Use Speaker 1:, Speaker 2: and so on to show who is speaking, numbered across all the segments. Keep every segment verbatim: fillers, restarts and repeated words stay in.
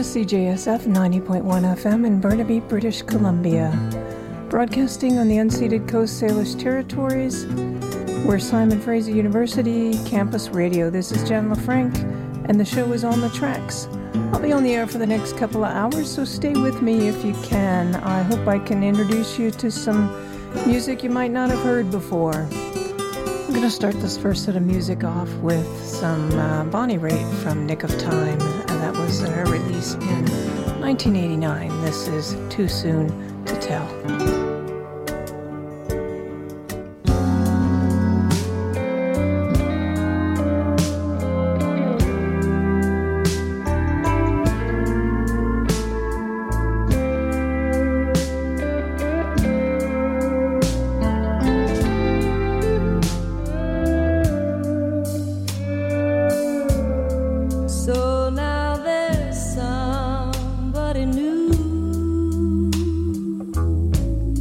Speaker 1: C J S F ninety point one F M in Burnaby, British Columbia. Broadcasting on the unceded Coast Salish Territories. We're Simon Fraser University Campus Radio. This is Jen LaFranc, and the show is On the Tracks. I'll be on the air for the next couple of hours, so stay with me if you can. I hope I can introduce you to some music you might not have heard before. I'm going to start this first set of music off with some uh, Bonnie Raitt from Nick of Time. That was uh, released in nineteen eighty-nine. This is Too Soon to Tell.
Speaker 2: Somebody new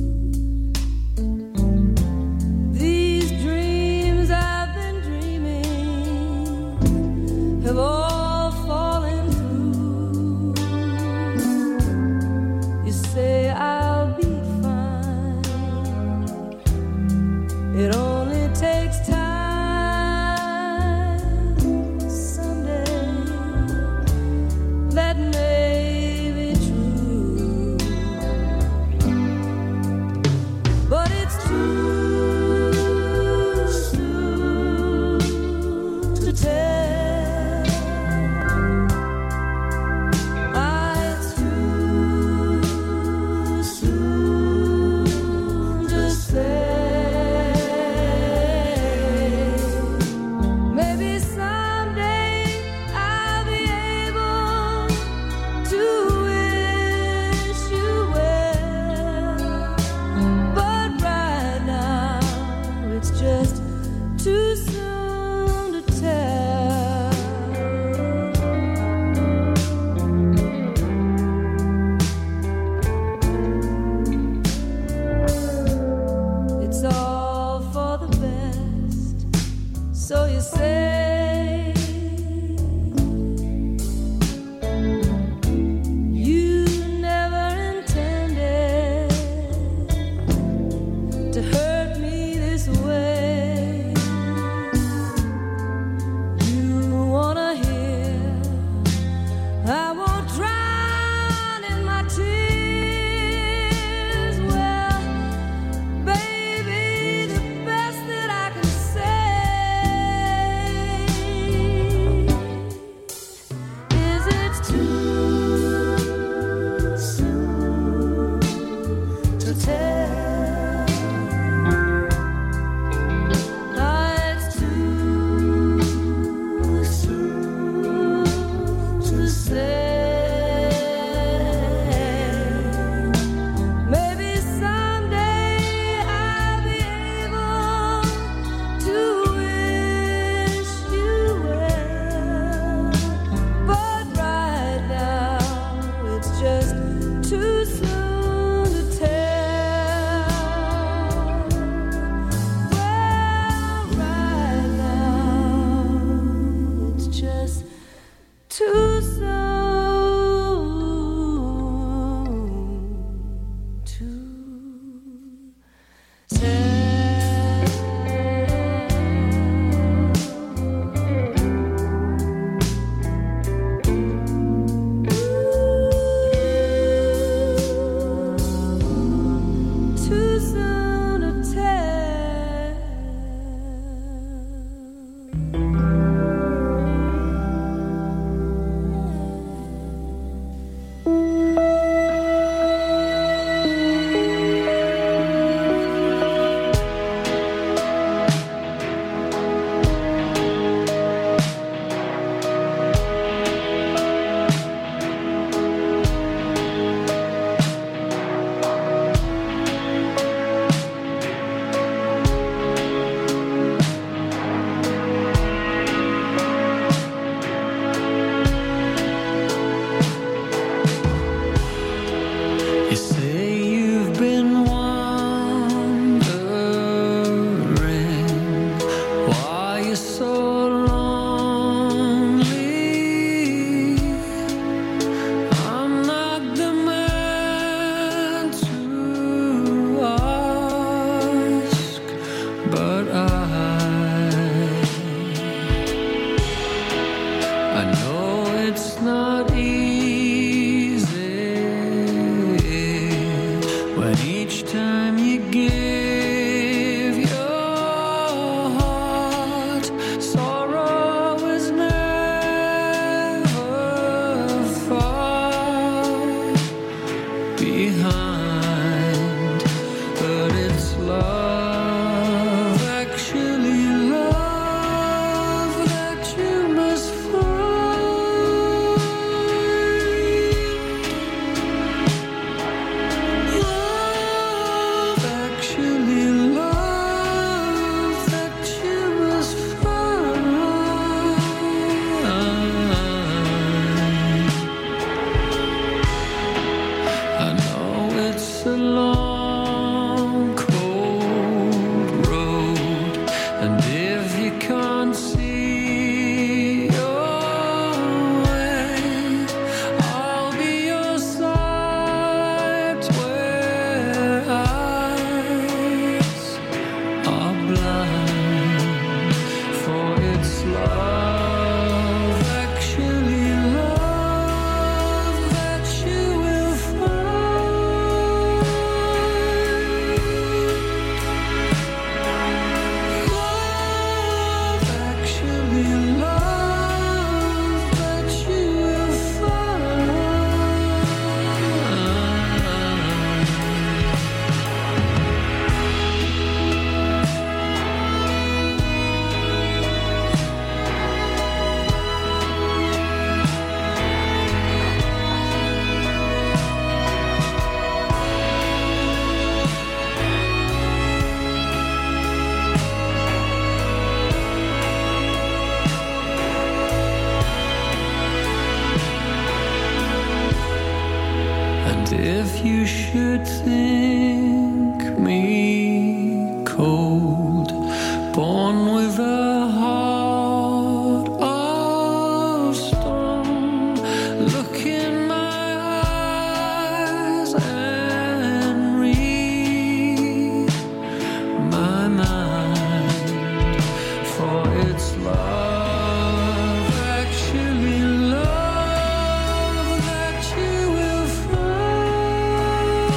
Speaker 2: If you should think me cold, born with a heart of stone, look in my eyes and read my mind, for it's love, actually love that you will find.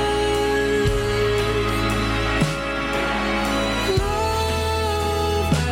Speaker 2: Love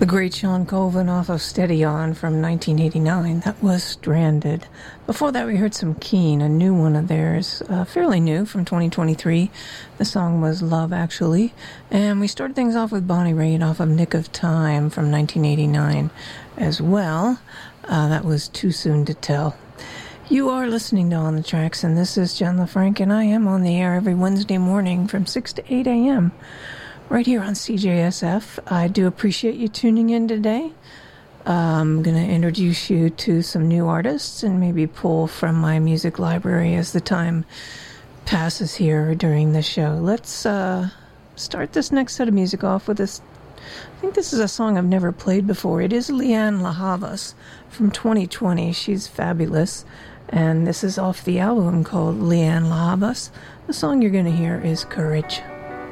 Speaker 1: great Sean Colvin off of Steady On from nineteen eighty-nine. That was Stranded. Before that, we heard some Keane, a new one of theirs, uh, fairly new, from twenty twenty-three. The song was Love, Actually. And we started things off with Bonnie Raitt off of Nick of Time from nineteen eighty-nine as well. Uh, that was Too Soon to Tell. You are listening to On the Tracks, and this is Jen LaFranc, and I am on the air every Wednesday morning from six to eight a.m. right here on C J S F. I do appreciate you tuning in today. Uh, I'm going to introduce you to some new artists and maybe pull from my music library as the time passes here during the show. Let's uh, start this next set of music off with this. I think this is a song I've never played before. It is Lianne La Havas from twenty twenty. She's fabulous. And this is off the album called Lianne La Havas. The song you're going to hear is Courage.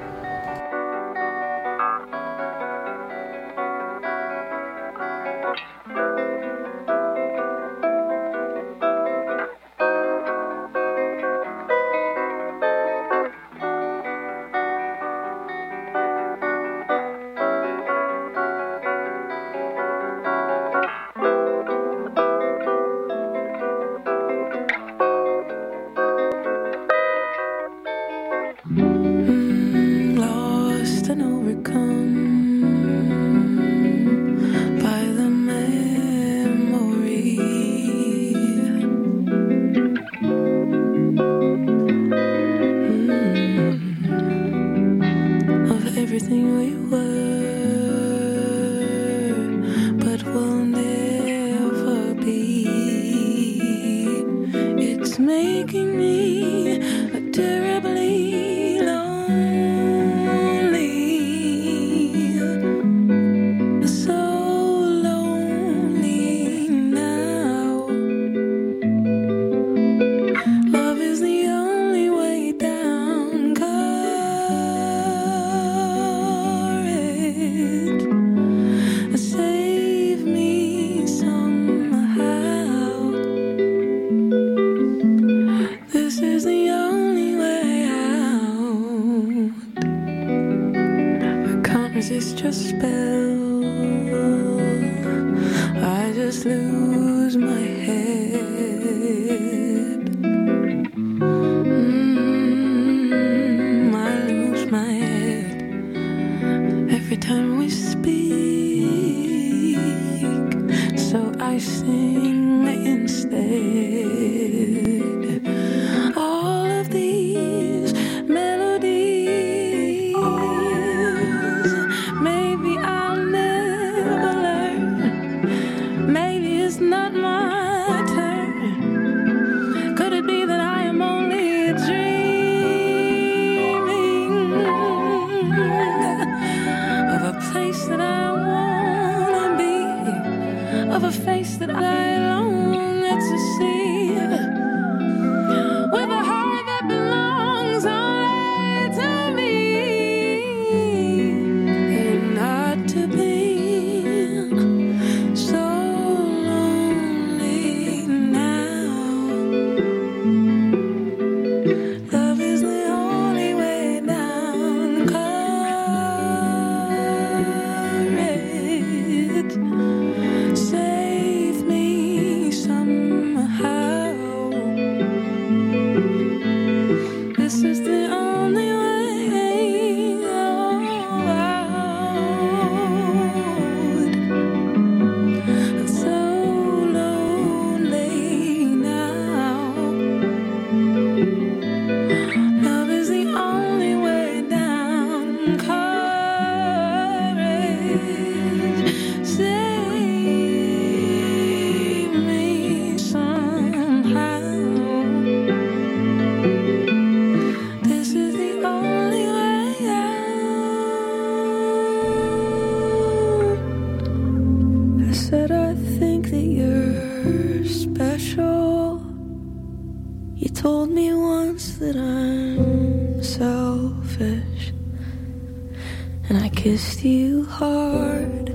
Speaker 3: Kissed you hard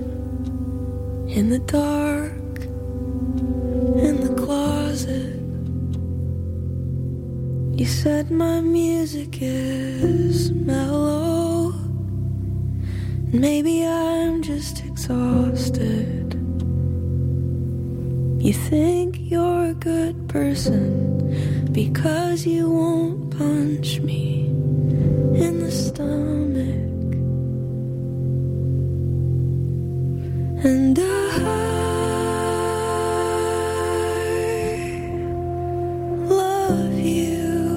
Speaker 3: in the dark, in the closet. You said my music is mellow, Maybe I'm just exhausted. You think you're a good person because you won't punch me in the stomach. And I love you.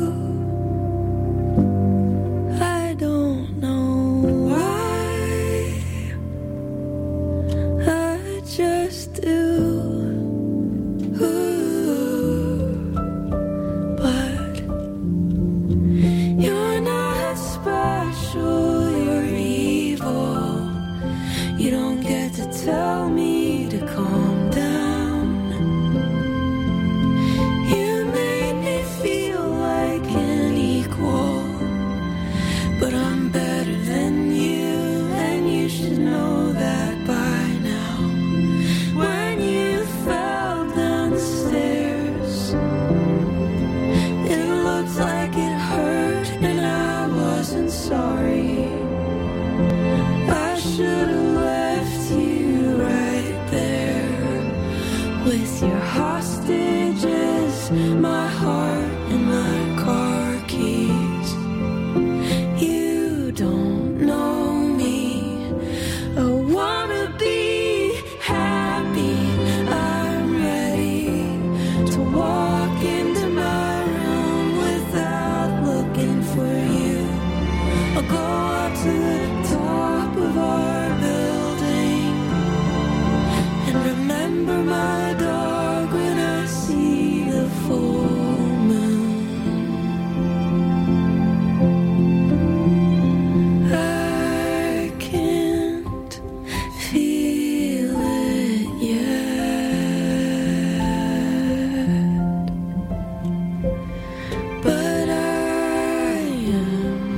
Speaker 3: Tell me to calm down. You made me feel like an equal, but I'm better than you, and you should know that by now. When you fell down the stairs, it looked like it hurt, and I wasn't sorry. I should have left you right there with your hostages, my heart and my car keys. You don't know me. I wanna be happy. I'm ready to walk into my room without looking for you. I'll go up to the top of our building and remember my dog when I see the full moon. I can't feel it yet, but I am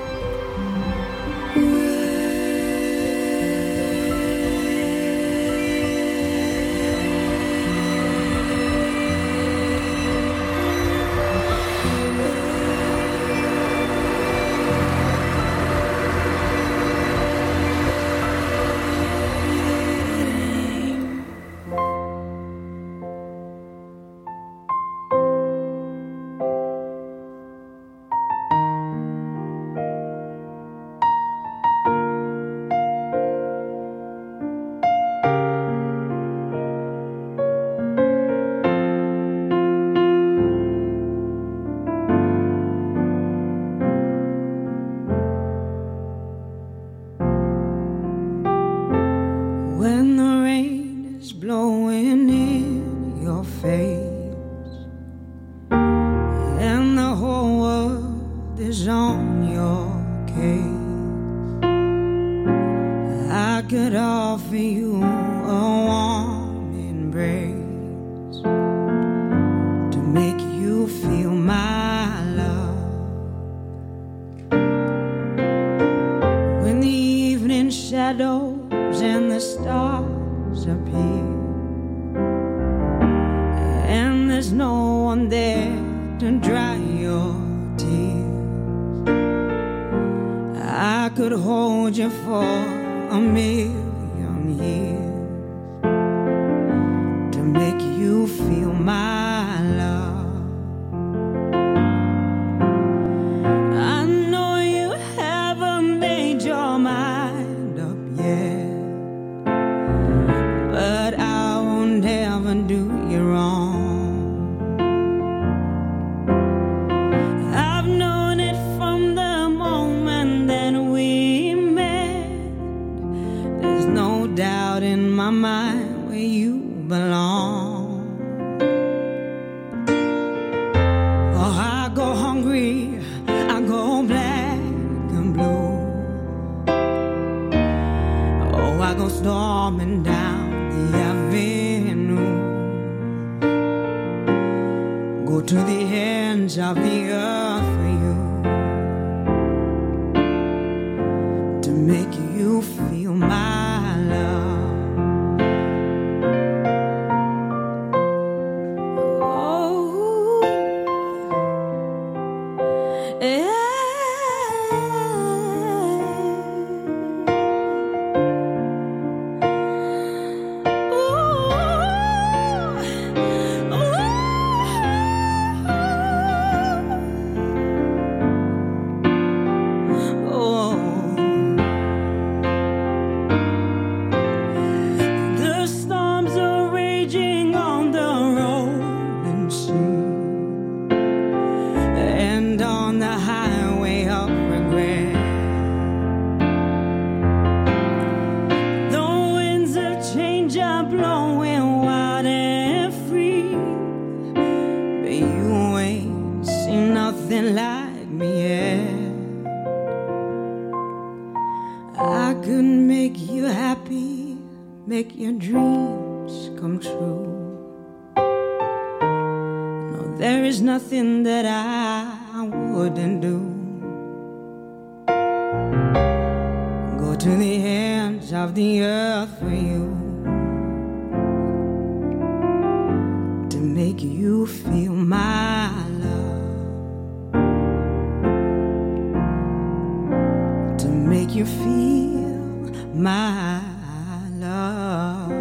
Speaker 4: when the rain is blowing in your face and the whole world is on your case, I could offer you a warm embrace to make you feel my love. When the evening shadows and the stars appear and there's no one there to dry your tears, I could hold you for a million years to make you feel my love. I know you haven't made your mind up yet, but I won't ever do you wrong. I've known it from the moment that we met. There's no doubt in my mind where you belong. Oh, I go hungry, I go black and blue. Oh, I go storming down the avenue, go to the ends of the earth for you, to make you feel my love. Oh, yeah. like me yet. I could make you happy, make your dreams come true. No, there is nothing that I wouldn't do. Go to the ends of the earth for you, to make you feel my love, to make you feel my love.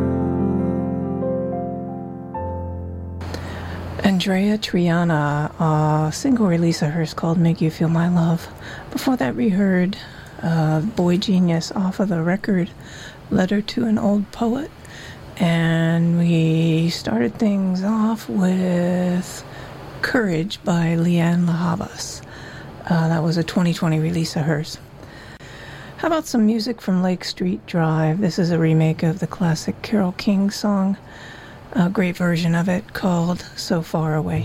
Speaker 1: Andrea Triana, a single release of hers called Make You Feel My Love. Before that we heard uh, Boy Genius off of the record Letter to an Old Poet. And we started things off with Courage by Lianne La Havas. Uh, that was a twenty twenty release of hers. How about some music from Lake Street Drive? This is a remake of the classic Carole King song, a great version of it called So Far Away.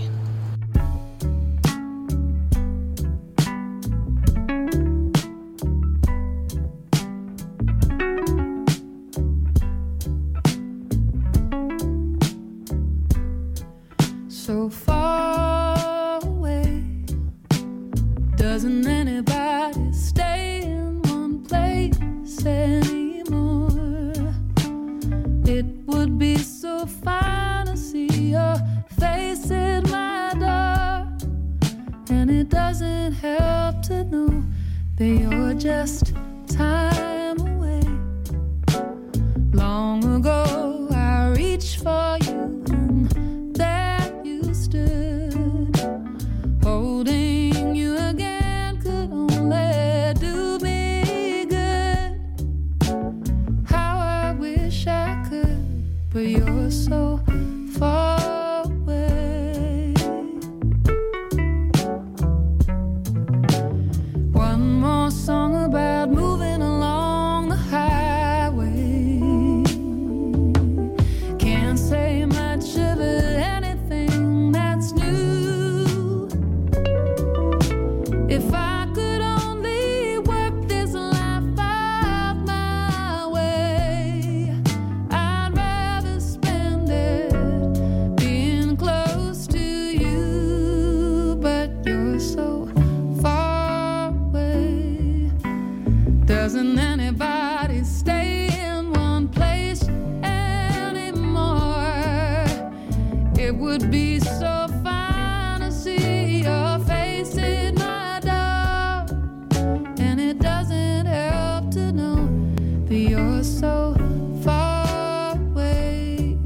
Speaker 3: So far away, doesn't anybody stay in one place anymore? It would be so fine to see your face at my door, and it doesn't help to know that you're just time away. Long ago I reached for you, and there you stood. Holding you again could only do me good. How I wish I could, but you're so far away. One more song about moving along the highway. Can't say much of it, anything that's new. If I could only work this life out my way, I'd rather spend it being close to you. But you're so far away. Doesn't anybody stay in one place anymore? It would be so fine to see your face in my door, and it doesn't help to know that you're so far away.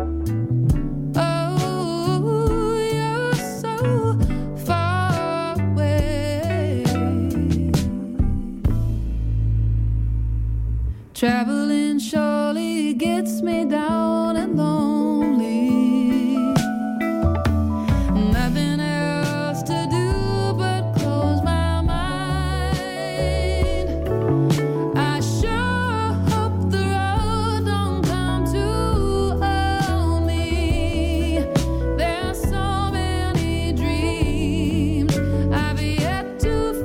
Speaker 3: Oh, you're so far away. Traveling surely gets me down and lonely. Nothing else to do but close my mind. I sure hope the road don't come to own me. There's so many dreams I've yet to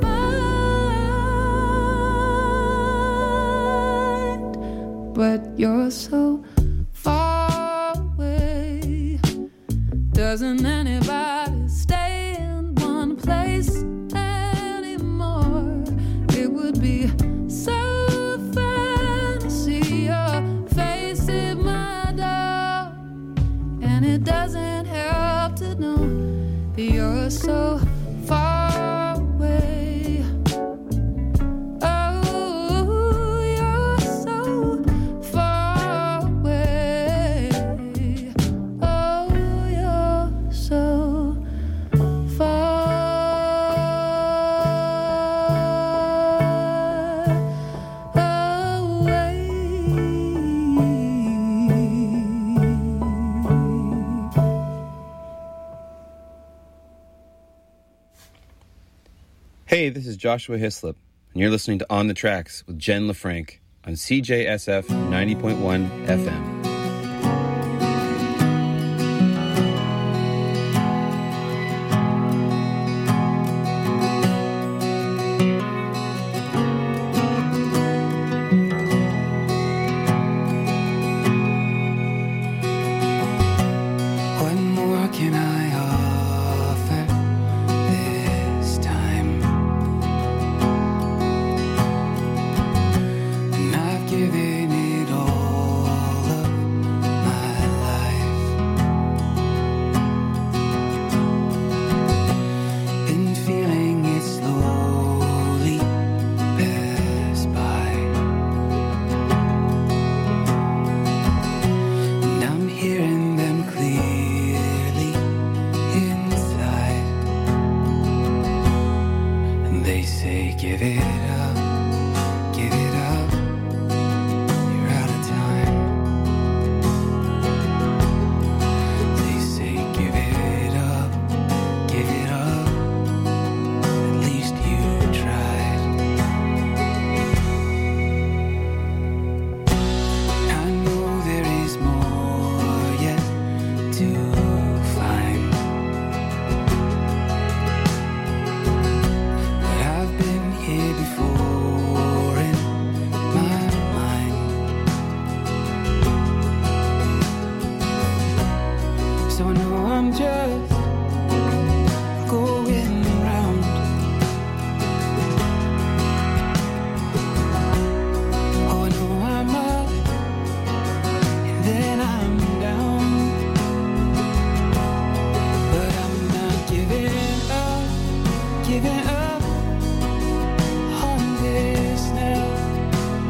Speaker 3: find, but you're so far away. Doesn't anybody stay in one place anymore? It would be so fun to see your face at my door, and it doesn't help to know that you're so far away. Oh, you're so far away. Oh, you're so far away.
Speaker 5: Hey, this is Joshua Hislop, and you're listening to On the Tracks with Jen LaFranc on C J S F ninety point one F M.